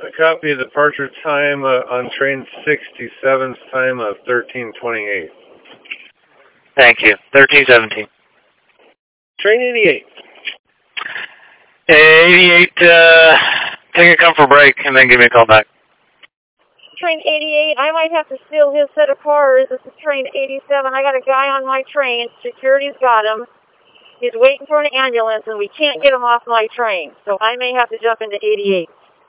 A copy of departure time on train 67's time of 13:28. Thank you. 1317. Train 88. 88, take a comfort break and then give me a call back. Train 88, I might have to steal his set of cars. This is train 87. I got a guy on my train. Security's got him. He's waiting for an ambulance, and we can't get him off my train. So I may have to jump into 88.